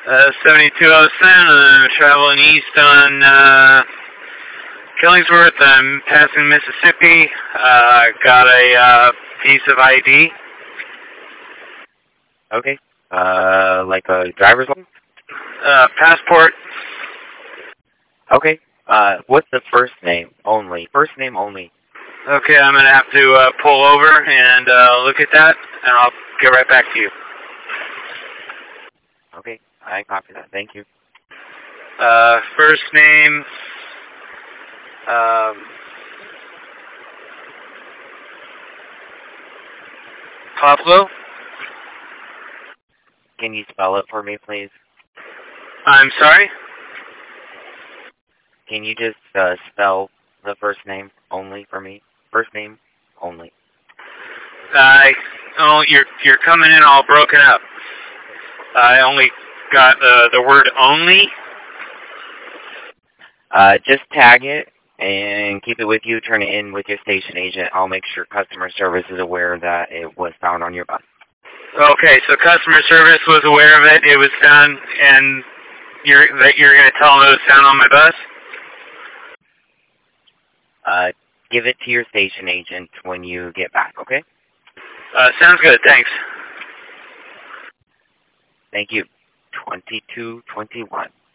7207, I'm traveling east on Killingsworth. I'm passing Mississippi. Got a piece of ID. Okay. Like a driver's license? Passport. Okay. What's the first name only? First name only. Okay, I'm going to have to pull over and look at that, and I'll get right back to you. Okay, I copy that. Thank you. First name, Pablo. Can you spell it for me, please? I'm sorry? Can you just spell the first name only for me? First name only. Oh, you're coming in all broken up. I only got the word only. Just tag it and keep it with you. Turn it in with your station agent. I'll make sure customer service is aware that it was found on your bus. Okay, so customer service was aware of it. It was found, and you're going to tell them it was found on my bus? Give it to your station agent when you get back, okay? Sounds good. Thanks. Thank you. 2221.